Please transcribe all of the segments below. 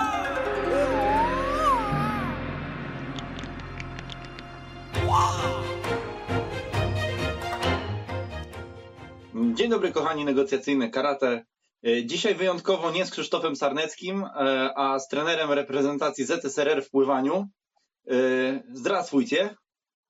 Dzień dobry, kochani, negocjacyjne karate. Dzisiaj wyjątkowo nie z Krzysztofem Sarneckim, a z trenerem reprezentacji ZSRR w pływaniu. Zdrasujcie.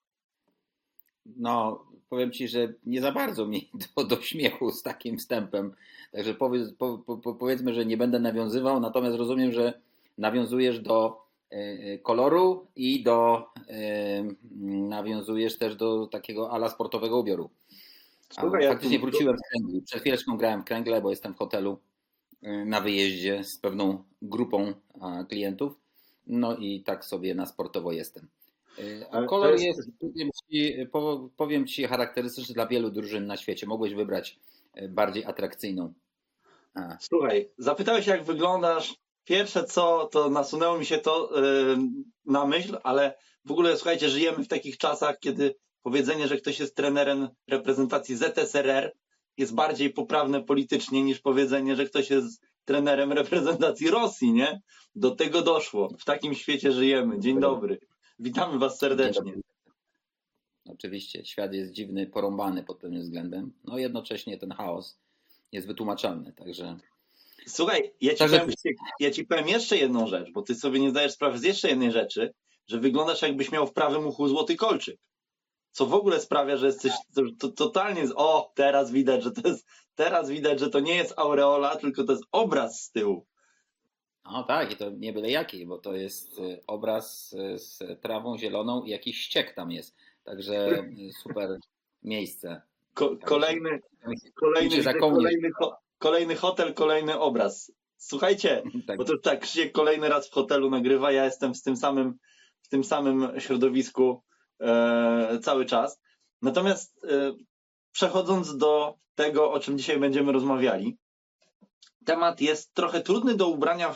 No, powiem Ci, że nie za bardzo mi do śmiechu z takim wstępem. Także powiedzmy, że nie będę nawiązywał, natomiast rozumiem, że nawiązujesz do koloru i nawiązujesz też do takiego ala sportowego ubioru. Słuchaj, faktycznie wróciłem z kręgli. Przed chwileczką grałem w kręgle, bo jestem w hotelu na wyjeździe z pewną grupą klientów. No i tak sobie na sportowo jestem. Kolor jest, powiem Ci, charakterystyczny dla wielu drużyn na świecie. Mogłeś wybrać bardziej atrakcyjną. Słuchaj, zapytałeś, jak wyglądasz. Pierwsze co, to nasunęło mi się to na myśl, ale w ogóle, słuchajcie, żyjemy w takich czasach, kiedy powiedzenie, że ktoś jest trenerem reprezentacji ZSRR jest bardziej poprawne politycznie niż powiedzenie, że ktoś jest trenerem reprezentacji Rosji, nie? Do tego doszło. W takim świecie żyjemy. Dzień dobry. Witamy Was serdecznie. Oczywiście, świat jest dziwny, porąbany pod tym względem. No jednocześnie ten chaos jest wytłumaczalny, także... Słuchaj, ja ci powiem jeszcze jedną rzecz, bo ty sobie nie zdajesz sprawy z jeszcze jednej rzeczy, że wyglądasz, jakbyś miał w prawym uchu złoty kolczyk. Co w ogóle sprawia, że jesteś totalnie... Teraz widać, że to nie jest aureola, tylko to jest obraz z tyłu. No tak, i to nie byle jaki, bo to jest obraz z trawą zieloną i jakiś ściek tam jest. Także super miejsce. Kolejny hotel, kolejny obraz. Słuchajcie, tak. Bo to tak, Krzysiek kolejny raz w hotelu nagrywa, ja jestem w tym samym środowisku cały czas. Natomiast przechodząc do tego, o czym dzisiaj będziemy rozmawiali, temat jest trochę trudny do ubrania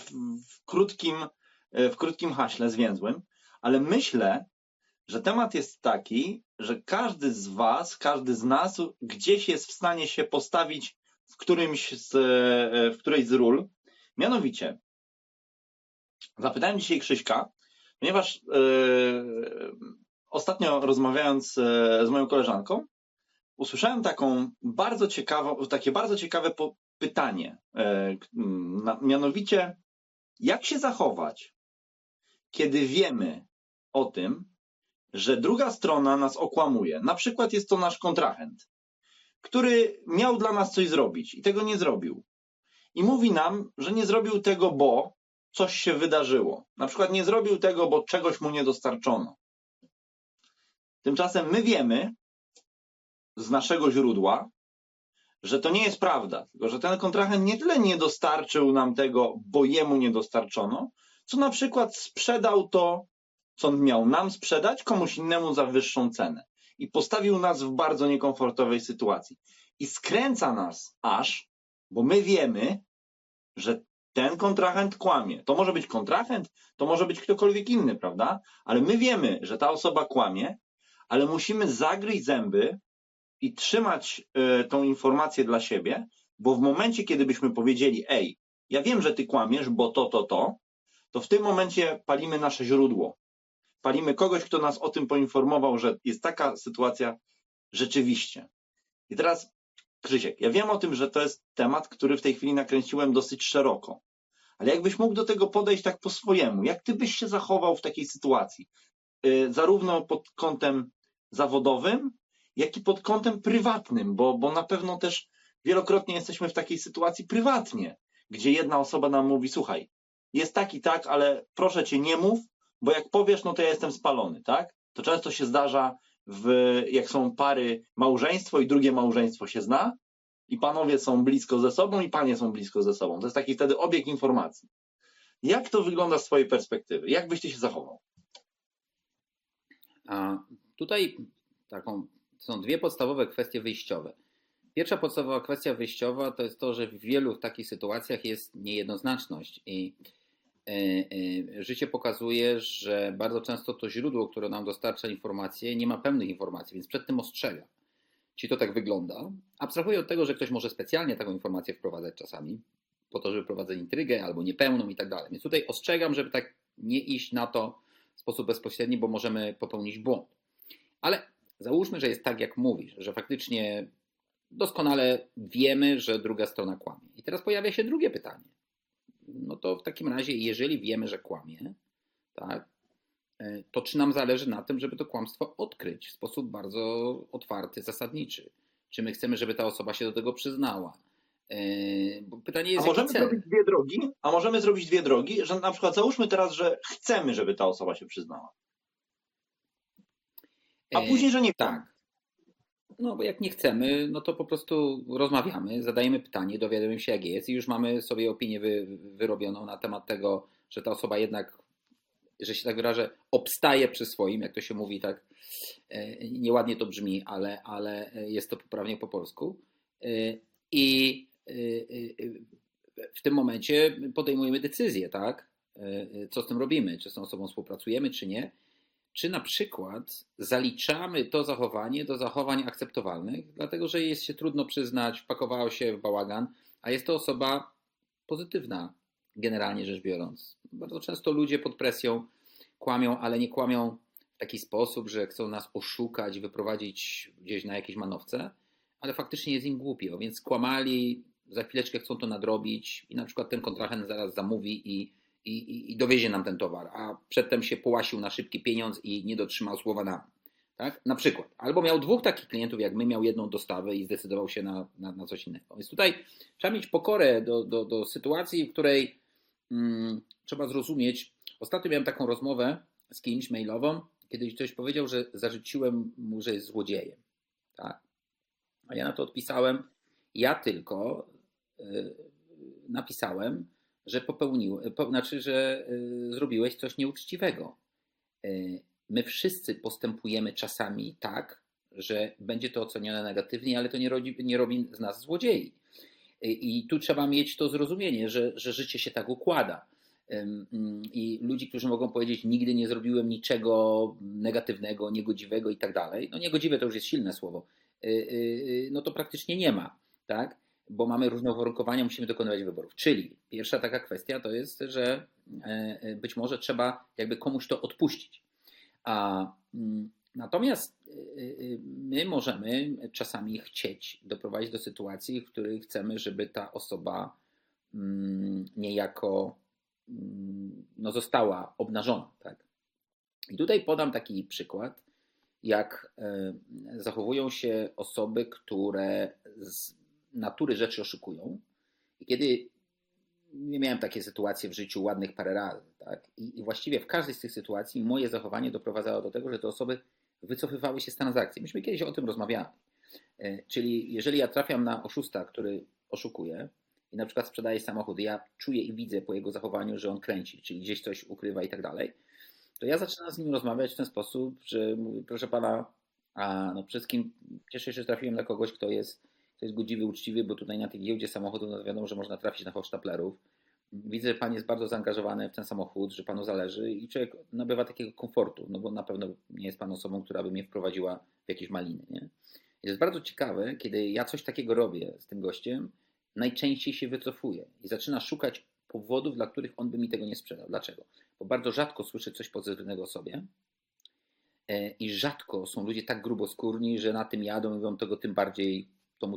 w krótkim haśle zwięzłym, ale myślę, że temat jest taki, że każdy z Was, każdy z nas gdzieś jest w stanie się postawić w którejś z ról. Mianowicie, zapytałem dzisiaj Krzyśka, ponieważ ostatnio rozmawiając z moją koleżanką, usłyszałem takie bardzo ciekawe pytanie. Mianowicie, jak się zachować, kiedy wiemy o tym, że druga strona nas okłamuje. Na przykład jest to nasz kontrahent, który miał dla nas coś zrobić i tego nie zrobił. I mówi nam, że nie zrobił tego, bo coś się wydarzyło. Na przykład nie zrobił tego, bo czegoś mu nie dostarczono. Tymczasem my wiemy z naszego źródła, że to nie jest prawda, tylko że ten kontrahent nie tyle nie dostarczył nam tego, bo jemu nie dostarczono, co na przykład sprzedał to, co on miał nam sprzedać, komuś innemu za wyższą cenę. I postawił nas w bardzo niekomfortowej sytuacji. I skręca nas aż, bo my wiemy, że ten kontrahent kłamie. To może być kontrahent, to może być ktokolwiek inny, prawda? Ale my wiemy, że ta osoba kłamie, ale musimy zagryźć zęby i trzymać tą informację dla siebie, bo w momencie, kiedy byśmy powiedzieli, ej, ja wiem, że ty kłamiesz, bo to w tym momencie palimy nasze źródło. Palimy kogoś, kto nas o tym poinformował, że jest taka sytuacja rzeczywiście. I teraz, Krzysiek, ja wiem o tym, że to jest temat, który w tej chwili nakręciłem dosyć szeroko, ale jakbyś mógł do tego podejść tak po swojemu, jak ty byś się zachował w takiej sytuacji? Zarówno pod kątem zawodowym, jak i pod kątem prywatnym, bo na pewno też wielokrotnie jesteśmy w takiej sytuacji prywatnie, gdzie jedna osoba nam mówi, słuchaj, jest tak i tak, ale proszę cię nie mów, bo jak powiesz, no to ja jestem spalony, tak? To często się zdarza, jak są pary, małżeństwo i drugie małżeństwo się zna i panowie są blisko ze sobą i panie są blisko ze sobą. To jest taki wtedy obieg informacji. Jak to wygląda z twojej perspektywy? Jak byś ty się zachował? Tutaj są dwie podstawowe kwestie wyjściowe. Pierwsza podstawowa kwestia wyjściowa to jest to, że w wielu takich sytuacjach jest niejednoznaczność i życie pokazuje, że bardzo często to źródło, które nam dostarcza informacje, nie ma pełnych informacji, więc przed tym ostrzega. Czyli to tak wygląda. Abstrahuję od tego, że ktoś może specjalnie taką informację wprowadzać czasami, po to, żeby prowadzić intrygę albo niepełną i tak dalej. Więc tutaj ostrzegam, żeby tak nie iść na to w sposób bezpośredni, bo możemy popełnić błąd. Ale załóżmy, że jest tak, jak mówisz, że faktycznie doskonale wiemy, że druga strona kłamie. I teraz pojawia się drugie pytanie. No to w takim razie, jeżeli wiemy, że kłamie, tak, to czy nam zależy na tym, żeby to kłamstwo odkryć w sposób bardzo otwarty, zasadniczy? Czy my chcemy, żeby ta osoba się do tego przyznała? Bo pytanie jest, a możemy zrobić dwie drogi, że na przykład załóżmy teraz, że chcemy, żeby ta osoba się przyznała. A później, że nie chcemy. Tak. No bo jak nie chcemy, no to po prostu rozmawiamy, zadajemy pytanie, dowiadujemy się, jak jest i już mamy sobie opinię wyrobioną na temat tego, że ta osoba jednak, że się tak wyrażę, obstaje przy swoim, jak to się mówi, tak nieładnie to brzmi, ale jest to poprawnie po polsku. I w tym momencie podejmujemy decyzję, tak? Co z tym robimy? Czy z tą osobą współpracujemy, czy nie? Czy na przykład zaliczamy to zachowanie do zachowań akceptowalnych, dlatego że jest się trudno przyznać, wpakowało się w bałagan, a jest to osoba pozytywna, generalnie rzecz biorąc. Bardzo często ludzie pod presją kłamią, ale nie kłamią w taki sposób, że chcą nas oszukać, wyprowadzić gdzieś na jakieś manowce, ale faktycznie jest im głupio, więc skłamali, za chwileczkę chcą to nadrobić i na przykład ten kontrahent zaraz zamówi i dowiezie nam ten towar, a przedtem się połasił na szybki pieniądz i nie dotrzymał słowa nam. Tak? Na przykład. Albo miał dwóch takich klientów jak my, miał jedną dostawę i zdecydował się na coś innego. Więc tutaj trzeba mieć pokorę do sytuacji, w której trzeba zrozumieć. Ostatnio miałem taką rozmowę z kimś mailową, kiedy ktoś powiedział, że zarzuciłem mu, że jest złodziejem. Tak? A ja na to odpisałem, ja tylko napisałem, że że zrobiłeś coś nieuczciwego. My wszyscy postępujemy czasami tak, że będzie to ocenione negatywnie, ale to nie robi z nas złodziei. I tu trzeba mieć to zrozumienie, że życie się tak układa. I ludzi, którzy mogą powiedzieć, nigdy nie zrobiłem niczego negatywnego, niegodziwego i tak dalej. No niegodziwe to już jest silne słowo. No to praktycznie nie ma, tak? Bo mamy różne uwarunkowania, musimy dokonywać wyborów. Czyli pierwsza taka kwestia to jest, że być może trzeba jakby komuś to odpuścić. Natomiast my możemy czasami chcieć doprowadzić do sytuacji, w której chcemy, żeby ta osoba niejako została obnażona. Tak? I tutaj podam taki przykład, jak zachowują się osoby, które z natury rzeczy oszukują. I kiedy nie miałem takie sytuacje w życiu ładnych parę razy, tak? I właściwie w każdej z tych sytuacji moje zachowanie doprowadzało do tego, że te osoby wycofywały się z transakcji. Myśmy kiedyś o tym rozmawiali. Czyli jeżeli ja trafiam na oszusta, który oszukuje i na przykład sprzedaje samochód, ja czuję i widzę po jego zachowaniu, że on kręci, czyli gdzieś coś ukrywa i tak dalej, to ja zaczynam z nim rozmawiać w ten sposób, że mówię, proszę pana, no przede wszystkim cieszę się, że trafiłem na kogoś, kto jest godziwy, uczciwy, bo tutaj na tej giełdzie samochodów no wiadomo, że można trafić na hochsztaplerów. Widzę, że pan jest bardzo zaangażowany w ten samochód, że panu zależy i człowiek nabywa takiego komfortu, no bo na pewno nie jest pan osobą, która by mnie wprowadziła w jakieś maliny. Nie? I to jest bardzo ciekawe, kiedy ja coś takiego robię z tym gościem, najczęściej się wycofuje i zaczyna szukać powodów, dla których on by mi tego nie sprzedał. Dlaczego? Bo bardzo rzadko słyszę coś pozytywnego o sobie i rzadko są ludzie tak gruboskórni, że na tym jadą i mówią tego tym bardziej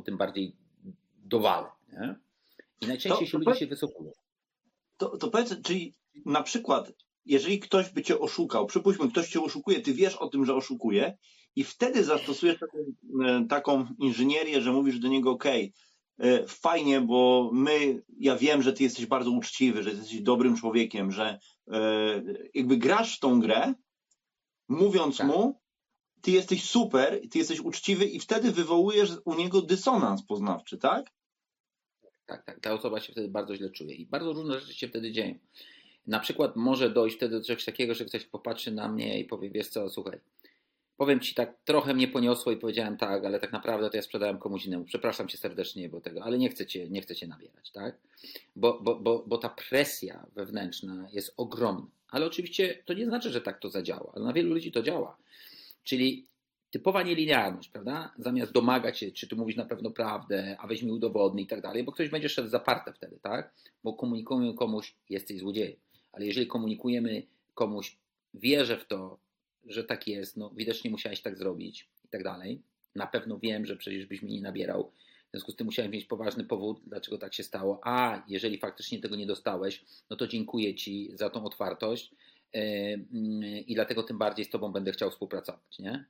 dowalę. Nie? I najczęściej ludzie się wycofują. To powiedz, czyli na przykład, jeżeli ktoś by cię oszukał, przypuśćmy, ktoś cię oszukuje, ty wiesz o tym, że oszukuje i wtedy zastosujesz taką inżynierię, że mówisz do niego, fajnie, bo ja wiem, że ty jesteś bardzo uczciwy, że jesteś dobrym człowiekiem, że jakby grasz w tą grę, mówiąc mu, ty jesteś super, ty jesteś uczciwy i wtedy wywołujesz u niego dysonans poznawczy, tak? Tak. Ta osoba się wtedy bardzo źle czuje i bardzo różne rzeczy się wtedy dzieją. Na przykład może dojść wtedy do czegoś takiego, że ktoś popatrzy na mnie i powie, wiesz co, słuchaj, powiem ci tak, trochę mnie poniosło i powiedziałem tak, ale tak naprawdę to ja sprzedałem komuś innemu. Przepraszam cię serdecznie, bo tego, ale nie chcę cię nabierać, tak? Bo ta presja wewnętrzna jest ogromna. Ale oczywiście to nie znaczy, że tak to zadziała, ale na wielu ludzi to działa. Czyli typowa nielinearność, prawda? Zamiast domagać się, czy tu mówisz na pewno prawdę, a weź mi udowodnij i tak dalej, bo ktoś będzie szedł zaparte wtedy, tak? Bo komunikujemy komuś, jesteś złodziejem. Ale jeżeli komunikujemy komuś, wierzę w to, że tak jest, no widocznie musiałeś tak zrobić i tak dalej. Na pewno wiem, że przecież byś mnie nie nabierał. W związku z tym musiałem mieć poważny powód, dlaczego tak się stało. A jeżeli faktycznie tego nie dostałeś, no to dziękuję Ci za tą otwartość i dlatego tym bardziej z Tobą będę chciał współpracować, nie?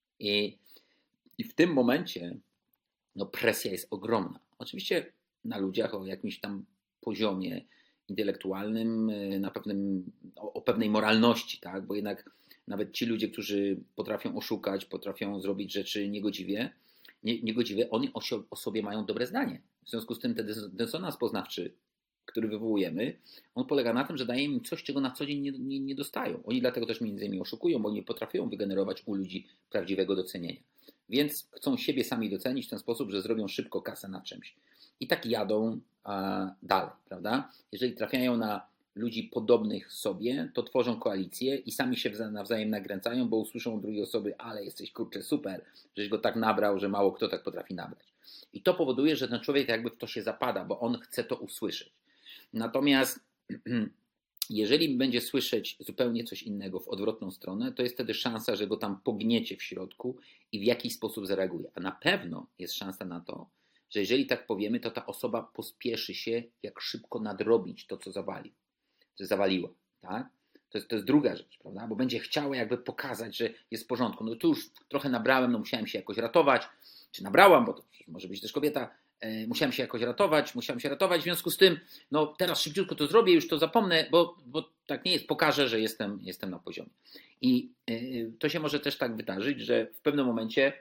I w tym momencie no presja jest ogromna. Oczywiście na ludziach o jakimś tam poziomie intelektualnym, o pewnej moralności, tak? Bo jednak nawet ci ludzie, którzy potrafią oszukać, potrafią zrobić rzeczy niegodziwe, oni o sobie mają dobre zdanie. W związku z tym ten dysonans poznawczy, który wywołujemy, on polega na tym, że dajemy im coś, czego na co dzień nie dostają. Oni dlatego też między innymi oszukują, bo nie potrafią wygenerować u ludzi prawdziwego docenienia. Więc chcą siebie sami docenić w ten sposób, że zrobią szybko kasę na czymś. I tak jadą dalej, prawda? Jeżeli trafiają na ludzi podobnych sobie, to tworzą koalicję i sami się nawzajem nagręcają, bo usłyszą od drugiej osoby, ale jesteś kurczę super, żeś go tak nabrał, że mało kto tak potrafi nabrać. I to powoduje, że ten człowiek jakby w to się zapada, bo on chce to usłyszeć. Natomiast jeżeli będzie słyszeć zupełnie coś innego w odwrotną stronę, to jest wtedy szansa, że go tam pogniecie w środku i w jakiś sposób zareaguje. A na pewno jest szansa na to, że jeżeli tak powiemy, to ta osoba pospieszy się, jak szybko nadrobić to, co zawaliła. Tak? To jest druga rzecz, prawda? Bo będzie chciała jakby pokazać, że jest w porządku. No tu już trochę nabrałem, no musiałem się jakoś ratować, czy nabrałam, bo to może być też kobieta, musiałem się ratować, w związku z tym, no teraz szybciutko to zrobię, już to zapomnę, bo tak nie jest, pokażę, że jestem na poziomie. I to się może też tak wydarzyć, że w pewnym momencie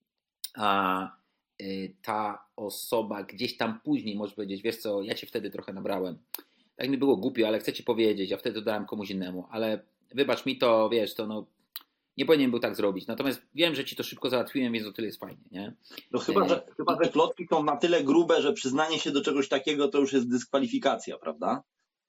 ta osoba gdzieś tam później może powiedzieć, wiesz co, ja cię wtedy trochę nabrałem, tak mi było głupio, ale chcę ci powiedzieć, a wtedy to dałem komuś innemu, ale wybacz mi to, wiesz, to no nie powinien był tak zrobić. Natomiast wiem, że ci to szybko załatwiłem, więc o tyle jest fajnie, nie? No chyba, że plotki są na tyle grube, że przyznanie się do czegoś takiego to już jest dyskwalifikacja, prawda?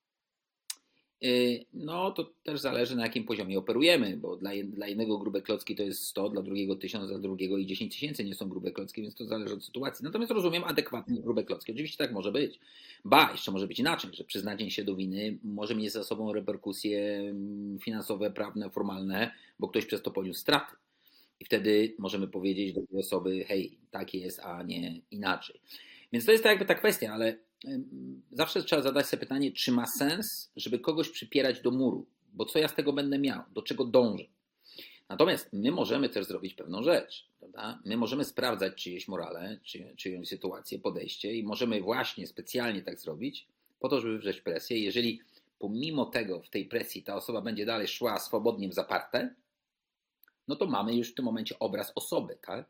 No to też zależy, na jakim poziomie operujemy, bo dla jednego grube klocki to jest 100, dla drugiego 1000, dla drugiego i 10 000 nie są grube klocki, więc to zależy od sytuacji. Natomiast rozumiem adekwatnie grube klocki. Oczywiście tak może być. Jeszcze może być inaczej, że przyznanie się do winy może mieć za sobą reperkusje finansowe, prawne, formalne, bo ktoś przez to poniósł straty. I wtedy możemy powiedzieć do tej osoby, hej, tak jest, a nie inaczej. Więc to jest tak jakby ta kwestia, ale zawsze trzeba zadać sobie pytanie, czy ma sens, żeby kogoś przypierać do muru, bo co ja z tego będę miał, do czego dążę. Natomiast my możemy też zrobić pewną rzecz, prawda? My możemy sprawdzać czyjeś morale, czyjąś sytuację, podejście i możemy właśnie specjalnie tak zrobić, po to, żeby wywrzeć presję. Jeżeli pomimo tego w tej presji ta osoba będzie dalej szła swobodnie w zaparte, no to mamy już w tym momencie obraz osoby, tak?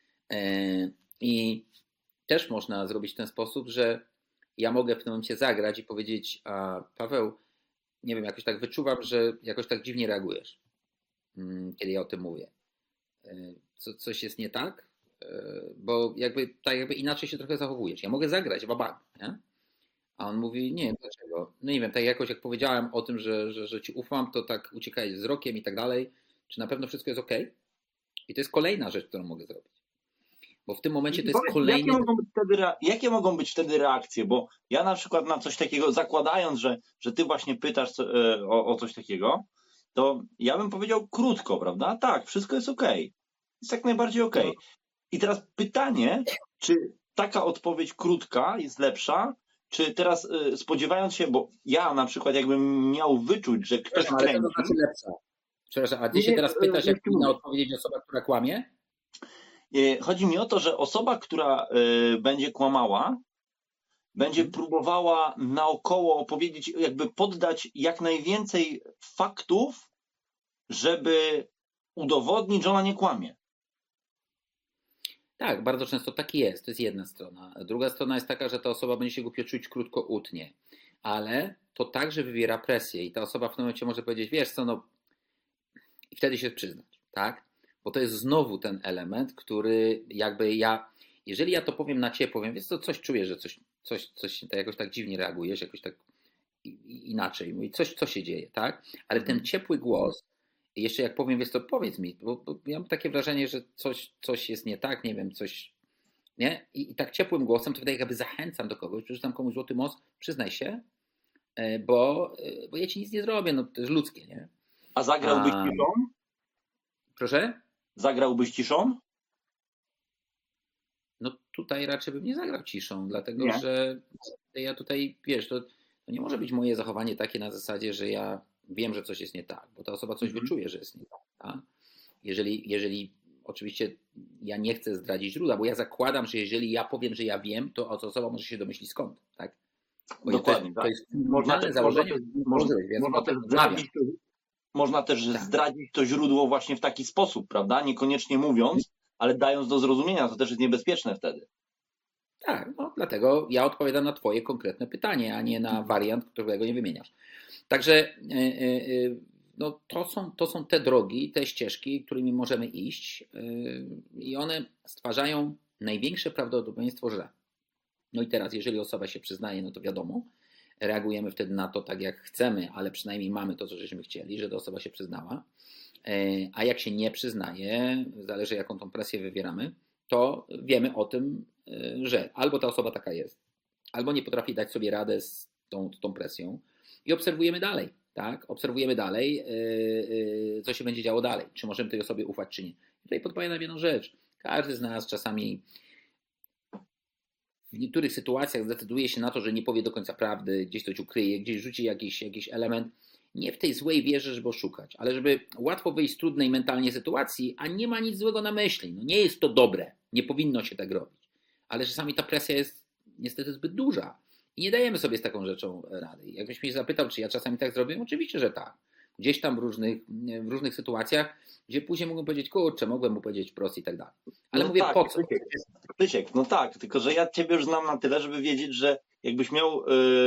I też można zrobić w ten sposób, że ja mogę w tym momencie zagrać i powiedzieć, Paweł, nie wiem, jakoś tak wyczuwam, że jakoś tak dziwnie reagujesz, kiedy ja o tym mówię. Coś jest nie tak, bo jakby inaczej się trochę zachowujesz. Ja mogę zagrać babak, nie? A on mówi, nie wiem dlaczego. No nie wiem, tak jakoś jak powiedziałem o tym, że ci ufam, to tak uciekaj wzrokiem i tak dalej. Czy na pewno wszystko jest ok? I to jest kolejna rzecz, którą mogę zrobić. Bo w tym momencie to jest kolejny... Jakie mogą być wtedy reakcje? Bo ja na przykład na coś takiego, zakładając, że ty właśnie pytasz o coś takiego, to ja bym powiedział krótko, prawda? Tak, wszystko jest okej. Jest jak najbardziej okej. I teraz pytanie, czy taka odpowiedź krótka jest lepsza, czy teraz spodziewając się, bo ja na przykład jakbym miał wyczuć, że ktoś kręci... Ale to znaczy lepsza. Przepraszam, a ty się teraz pytasz, jak powinna odpowiedzieć osoba, która kłamie? Chodzi mi o to, że osoba, która będzie kłamała, będzie próbowała naokoło opowiedzieć, jakby poddać jak najwięcej faktów, żeby udowodnić, że ona nie kłamie. Tak, bardzo często tak jest. To jest jedna strona. Druga strona jest taka, że ta osoba będzie się głupio czuć, krótko utnie. Ale to także wywiera presję i ta osoba w tym momencie może powiedzieć, wiesz co, no i wtedy się przyznać, tak? Bo to jest znowu ten element, który jakby jeżeli ja to powiem na ciebie, powiem, wiesz co, coś czuję, że coś jakoś tak dziwnie reagujesz, jakoś tak inaczej, mówi, co się dzieje, tak? Ale ten ciepły głos jeszcze jak powiem, wiesz, to powiedz mi, bo ja mam takie wrażenie, że coś jest nie tak, nie wiem, coś, nie? I tak ciepłym głosem to wydaje, jakby zachęcam do kogoś, przeczytam komuś złoty most, przyznaj się, bo ja ci nic nie zrobię, no to jest ludzkie, nie? A zagrałbyś ciszą? Proszę? Zagrałbyś ciszą? No tutaj raczej bym nie zagrał ciszą, dlatego że ja tutaj, wiesz, to nie może być moje zachowanie takie na zasadzie, że ja wiem, że coś jest nie tak, bo ta osoba coś wyczuje, że jest nie tak. Tak? Jeżeli oczywiście ja nie chcę zdradzić źródła, bo ja zakładam, że jeżeli ja powiem, że ja wiem, to osoba może się domyślić skąd, tak? Bo dokładnie, to jest założenie. Można też zdradzić to źródło właśnie w taki sposób, prawda? Niekoniecznie mówiąc, ale dając do zrozumienia, to też jest niebezpieczne wtedy. Tak, no dlatego ja odpowiadam na twoje konkretne pytanie, a nie na wariant, którego nie wymieniasz. Także no, to są te drogi, te ścieżki, którymi możemy iść i one stwarzają największe prawdopodobieństwo, że no i teraz, jeżeli osoba się przyznaje, no to wiadomo, reagujemy wtedy na to tak jak chcemy, ale przynajmniej mamy to, co żeśmy chcieli, że ta osoba się przyznała, a jak się nie przyznaje, zależy jaką tą presję wywieramy, to wiemy o tym, że albo ta osoba taka jest, albo nie potrafi dać sobie radę z tą presją i obserwujemy dalej, tak? Obserwujemy dalej, co się będzie działo dalej, czy możemy tej osobie ufać, czy nie. I tutaj podpowiadam jedną rzecz. Każdy z nas czasami w niektórych sytuacjach zdecyduje się na to, że nie powie do końca prawdy, gdzieś coś ukryje, gdzieś rzuci jakiś element, nie w tej złej wierze, żeby oszukać, ale żeby łatwo wyjść z trudnej mentalnie sytuacji, a nie ma nic złego na myśli. No nie jest to dobre, nie powinno się tak robić. Ale czasami ta presja jest niestety zbyt duża i nie dajemy sobie z taką rzeczą rady. Jakbyś mnie zapytał, czy ja czasami tak zrobię, oczywiście, że tak. Gdzieś tam w różnych sytuacjach, gdzie później mogłem powiedzieć, kurczę, mogłem mu powiedzieć wprost i tak dalej. Ale no mówię, tak, po co? Krzysiek, no tak, tylko że ja ciebie już znam na tyle, żeby wiedzieć, że jakbyś miał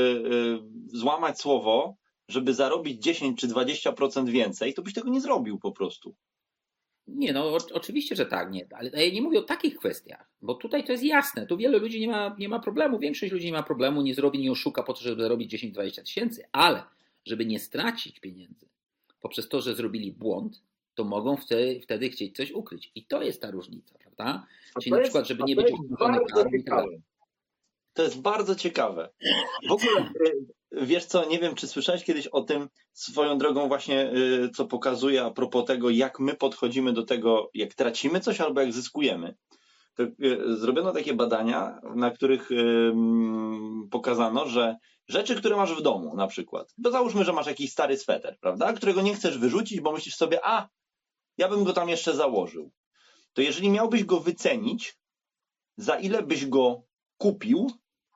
złamać słowo, żeby zarobić 10 czy 20% więcej, to byś tego nie zrobił po prostu. Nie, no oczywiście, że tak, nie, ale ja nie mówię o takich kwestiach, bo tutaj to jest jasne, tu wielu ludzi nie ma problemu, większość ludzi nie ma problemu, nie zrobi, nie oszuka po to, żeby zarobić 10-20 tysięcy, ale żeby nie stracić pieniędzy poprzez to, że zrobili błąd, to mogą wtedy chcieć coś ukryć i to jest ta różnica, prawda? Czyli na przykład, żeby nie być oskarżony karą i tak dalej. To jest bardzo ciekawe. W ogóle, wiesz co, nie wiem, czy słyszałeś kiedyś o tym swoją drogą właśnie, co pokazuje a propos tego, jak my podchodzimy do tego, jak tracimy coś albo jak zyskujemy. To zrobiono takie badania, na których pokazano, że rzeczy, które masz w domu na przykład, bo załóżmy, że masz jakiś stary sweter, prawda, którego nie chcesz wyrzucić, bo myślisz sobie, ja bym go tam jeszcze założył. To jeżeli miałbyś go wycenić, za ile byś go kupił,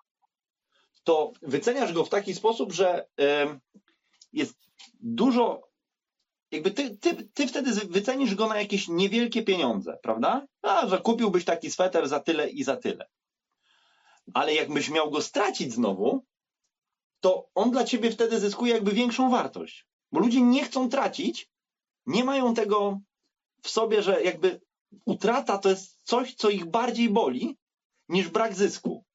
to wyceniasz go w taki sposób, że jest dużo, jakby ty wtedy wycenisz go na jakieś niewielkie pieniądze, prawda? Że kupiłbyś taki sweter za tyle i za tyle. Ale jakbyś miał go stracić znowu, to on dla ciebie wtedy zyskuje jakby większą wartość. Bo ludzie nie chcą tracić, nie mają tego w sobie, że jakby utrata to jest coś, co ich bardziej boli, niż brak zysku.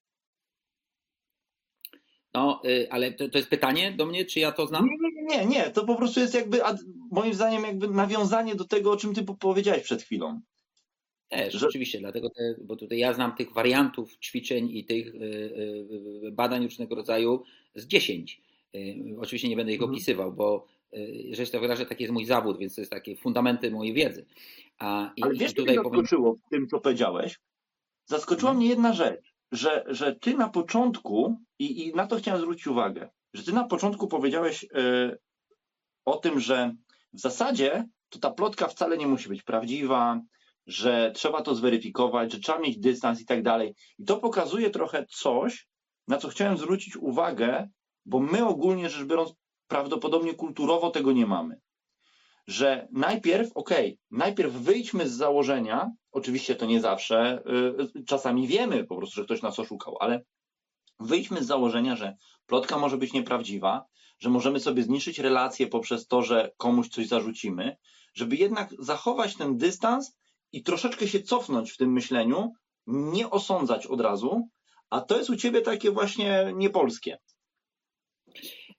No, ale to jest pytanie do mnie, czy ja to znam? Nie. To po prostu jest jakby, moim zdaniem, jakby nawiązanie do tego, o czym ty powiedziałeś przed chwilą. Też, oczywiście, dlatego, bo tutaj ja znam tych wariantów ćwiczeń i tych badań różnego rodzaju z 10. Oczywiście nie będę ich opisywał, bo że się to wyrażę, taki jest mój zawód, więc to jest takie fundamenty mojej wiedzy. Ale wiesz, co mnie zaskoczyło w tym, co powiedziałeś? Zaskoczyła mnie jedna rzecz, że ty na początku, i na to chciałem zwrócić uwagę, że ty na początku powiedziałeś o tym, że w zasadzie to ta plotka wcale nie musi być prawdziwa, że trzeba to zweryfikować, że trzeba mieć dystans i tak dalej. I to pokazuje trochę coś, na co chciałem zwrócić uwagę, bo my ogólnie rzecz biorąc prawdopodobnie kulturowo tego nie mamy. Że najpierw wyjdźmy z założenia, oczywiście to nie zawsze, czasami wiemy po prostu, że ktoś nas oszukał, ale wyjdźmy z założenia, że plotka może być nieprawdziwa, że możemy sobie zniszczyć relacje poprzez to, że komuś coś zarzucimy, żeby jednak zachować ten dystans i troszeczkę się cofnąć w tym myśleniu, nie osądzać od razu, a to jest u ciebie takie właśnie niepolskie.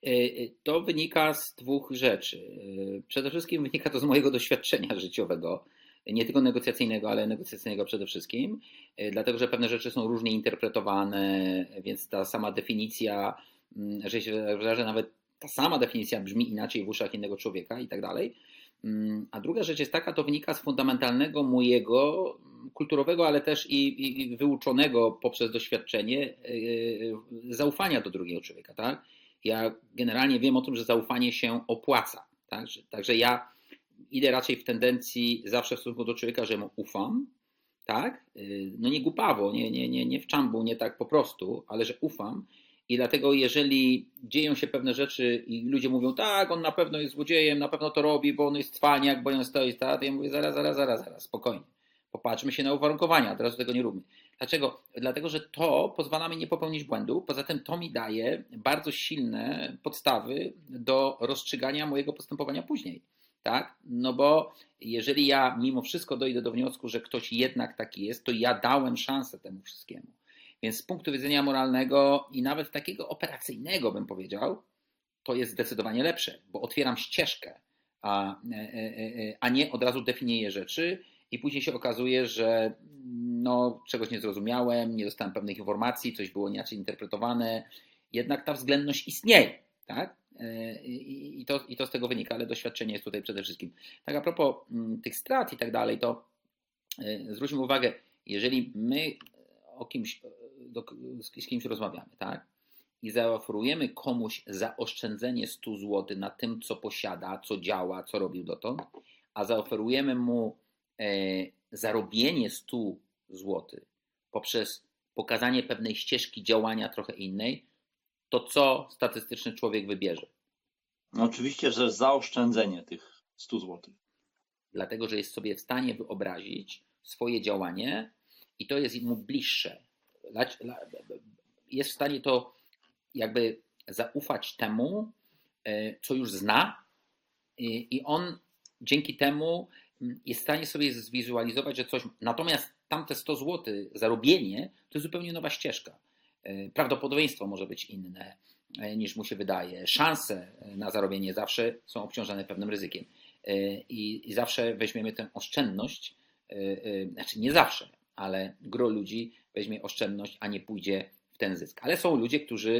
To wynika z dwóch rzeczy. Przede wszystkim wynika to z mojego doświadczenia życiowego, nie tylko negocjacyjnego, ale negocjacyjnego przede wszystkim, dlatego że pewne rzeczy są różnie interpretowane, więc ta sama definicja, że nawet ta sama definicja brzmi inaczej w uszach innego człowieka i tak dalej. A druga rzecz jest taka, to wynika z fundamentalnego mojego kulturowego, ale też i wyuczonego poprzez doświadczenie zaufania do drugiego człowieka, tak? Ja generalnie wiem o tym, że zaufanie się opłaca, tak? Także ja idę raczej w tendencji zawsze w stosunku do człowieka, że mu ufam, tak? No nie głupawo, nie w czambu, nie tak po prostu, ale że ufam. I dlatego jeżeli dzieją się pewne rzeczy i ludzie mówią, tak, on na pewno jest złodziejem, na pewno to robi, bo on jest cwaniak, bo on stoi, to ja mówię, zaraz, spokojnie. Popatrzmy się na uwarunkowania, teraz tego nie róbmy. Dlaczego? Dlatego, że to pozwala mi nie popełnić błędu, poza tym to mi daje bardzo silne podstawy do rozstrzygania mojego postępowania później. Tak? No bo jeżeli ja mimo wszystko dojdę do wniosku, że ktoś jednak taki jest, to ja dałem szansę temu wszystkiemu. Więc z punktu widzenia moralnego i nawet takiego operacyjnego bym powiedział, to jest zdecydowanie lepsze, bo otwieram ścieżkę, a nie od razu definiuję rzeczy i później się okazuje, że no, czegoś nie zrozumiałem, nie dostałem pewnych informacji, coś było inaczej interpretowane. Jednak ta względność istnieje, tak? I to z tego wynika, ale doświadczenie jest tutaj przede wszystkim. Tak a propos tych strat i tak dalej, to zwróćmy uwagę, jeżeli my z kimś rozmawiamy, tak? I zaoferujemy komuś zaoszczędzenie 100 zł na tym, co posiada, co działa, co robił dotąd, a zaoferujemy mu zarobienie 100 zł poprzez pokazanie pewnej ścieżki działania trochę innej, to co statystyczny człowiek wybierze? No oczywiście, że zaoszczędzenie tych 100 zł. Dlatego, że jest sobie w stanie wyobrazić swoje działanie i to jest mu bliższe. Jest w stanie to jakby zaufać temu, co już zna i on dzięki temu jest w stanie sobie zwizualizować, że coś... Natomiast tamte 100 zł zarobienie to jest zupełnie nowa ścieżka. Prawdopodobieństwo może być inne niż mu się wydaje. Szanse na zarobienie zawsze są obciążone pewnym ryzykiem. I zawsze weźmiemy tę oszczędność, znaczy nie zawsze, ale gro ludzi weźmie oszczędność, a nie pójdzie w ten zysk. Ale są ludzie,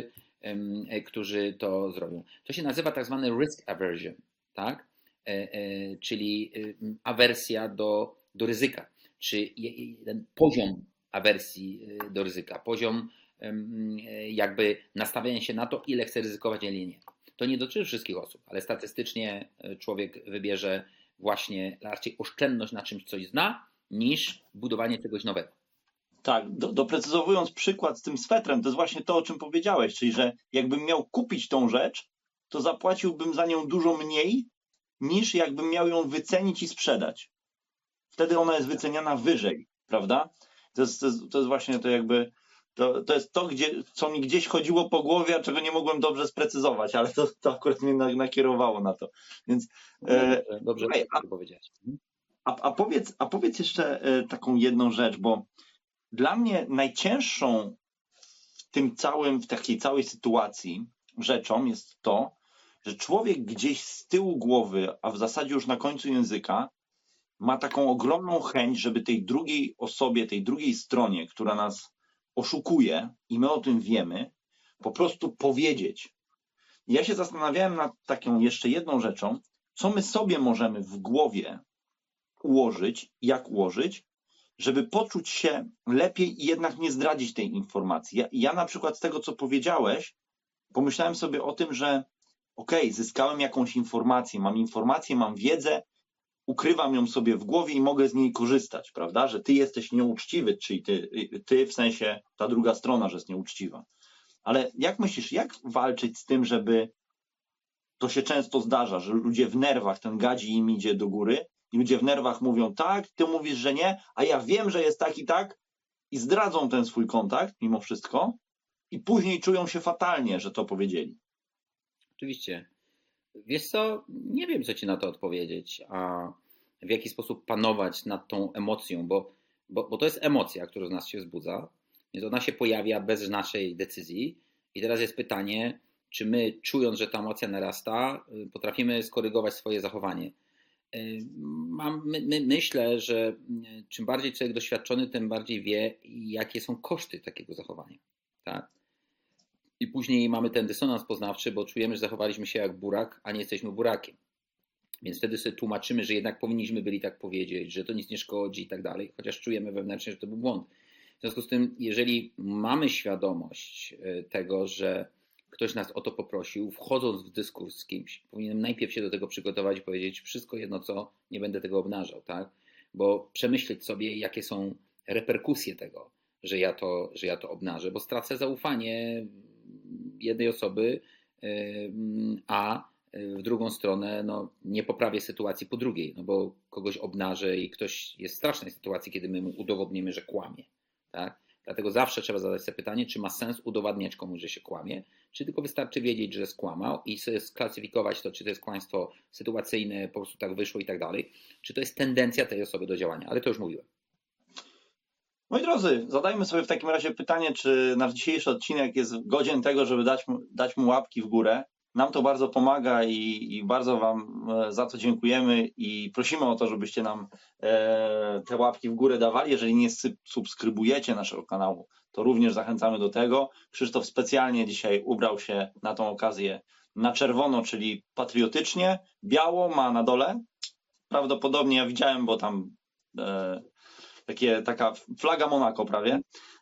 którzy to zrobią. To się nazywa tak zwany risk aversion, tak? Czyli awersja do ryzyka, czy ten poziom awersji do ryzyka, poziom jakby nastawienia się na to, ile chce ryzykować, a ile nie. To nie dotyczy wszystkich osób, ale statystycznie człowiek wybierze właśnie raczej oszczędność na czymś, coś zna, niż budowanie czegoś nowego. Tak, doprecyzowując przykład z tym swetrem, to jest właśnie to, o czym powiedziałeś, czyli że jakbym miał kupić tą rzecz, to zapłaciłbym za nią dużo mniej, niż jakbym miał ją wycenić i sprzedać. Wtedy ona jest wyceniana wyżej, prawda? To jest właśnie to jakby, to jest to, co mi gdzieś chodziło po głowie, a czego nie mogłem dobrze sprecyzować, ale to akurat mnie nakierowało na to. Więc, dobrze powiedziałeś. A powiedz jeszcze taką jedną rzecz, bo dla mnie najcięższą w takiej całej sytuacji rzeczą jest to, że człowiek gdzieś z tyłu głowy, a w zasadzie już na końcu języka, ma taką ogromną chęć, żeby tej drugiej osobie, tej drugiej stronie, która nas oszukuje i my o tym wiemy, po prostu powiedzieć. I ja się zastanawiałem nad taką jeszcze jedną rzeczą, co my sobie możemy w głowie ułożyć, jak ułożyć, żeby poczuć się lepiej i jednak nie zdradzić tej informacji. Ja na przykład z tego, co powiedziałeś, pomyślałem sobie o tym, że zyskałem jakąś informację, mam wiedzę, ukrywam ją sobie w głowie i mogę z niej korzystać, prawda? Że ty jesteś nieuczciwy, czyli ty w sensie ta druga strona, że jest nieuczciwa. Ale jak myślisz, jak walczyć z tym, żeby to się często zdarza, że ludzie w nerwach, ten gadzi im idzie do góry i ludzie w nerwach mówią tak, ty mówisz, że nie, a ja wiem, że jest tak i zdradzą ten swój kontakt mimo wszystko i później czują się fatalnie, że to powiedzieli. Oczywiście. Wiesz co, nie wiem, co ci na to odpowiedzieć, a w jaki sposób panować nad tą emocją, bo to jest emocja, która z nas się wzbudza, więc ona się pojawia bez naszej decyzji i teraz jest pytanie, czy my, czując, że ta emocja narasta, potrafimy skorygować swoje zachowanie. Myślę, że czym bardziej człowiek doświadczony, tym bardziej wie, jakie są koszty takiego zachowania. Tak? I później mamy ten dysonans poznawczy, bo czujemy, że zachowaliśmy się jak burak, a nie jesteśmy burakiem. Więc wtedy sobie tłumaczymy, że jednak powinniśmy byli tak powiedzieć, że to nic nie szkodzi i tak dalej, chociaż czujemy wewnętrznie, że to był błąd. W związku z tym, jeżeli mamy świadomość tego, że ktoś nas o to poprosił, wchodząc w dyskurs z kimś, powinienem najpierw się do tego przygotować i powiedzieć wszystko jedno co, nie będę tego obnażał, tak? Bo przemyśleć sobie, jakie są reperkusje tego, że ja to obnażę, bo stracę zaufanie jednej osoby, a w drugą stronę nie poprawię sytuacji po drugiej, bo kogoś obnażę i ktoś jest w strasznej sytuacji, kiedy my mu udowodnimy, że kłamie. Tak? Dlatego zawsze trzeba zadać sobie pytanie, czy ma sens udowadniać komuś, że się kłamie, czy tylko wystarczy wiedzieć, że skłamał i sobie sklasyfikować to, czy to jest kłamstwo sytuacyjne, po prostu tak wyszło i tak dalej, czy to jest tendencja tej osoby do działania, ale to już mówiłem. Moi drodzy, zadajmy sobie w takim razie pytanie, czy nasz dzisiejszy odcinek jest godzien tego, żeby dać mu łapki w górę. Nam to bardzo pomaga i bardzo Wam za to dziękujemy i prosimy o to, żebyście nam te łapki w górę dawali. Jeżeli nie subskrybujecie naszego kanału, to również zachęcamy do tego. Krzysztof specjalnie dzisiaj ubrał się na tą okazję na czerwono, czyli patriotycznie. Biało ma na dole. Prawdopodobnie ja widziałem, bo tam taka flaga Monako prawie.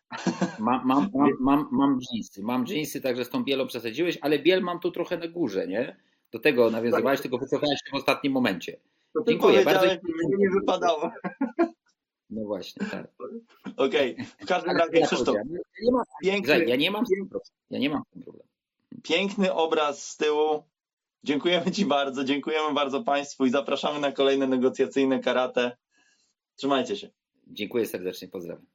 Mam dżinsy, także z tą bielą przesadziłeś, ale biel mam tu trochę na górze, nie? Do tego nawiązywałeś, tylko wycofałeś się w ostatnim momencie. To dziękuję bardzo. Nie wypadało. No właśnie, tak. Okej, w każdym razie Krzysztof. Ja nie mam z tym problemu. Piękny obraz z tyłu. Dziękujemy Ci bardzo, dziękujemy bardzo Państwu i zapraszamy na kolejne negocjacyjne karate. Trzymajcie się. Dziękuję serdecznie, pozdrawiam.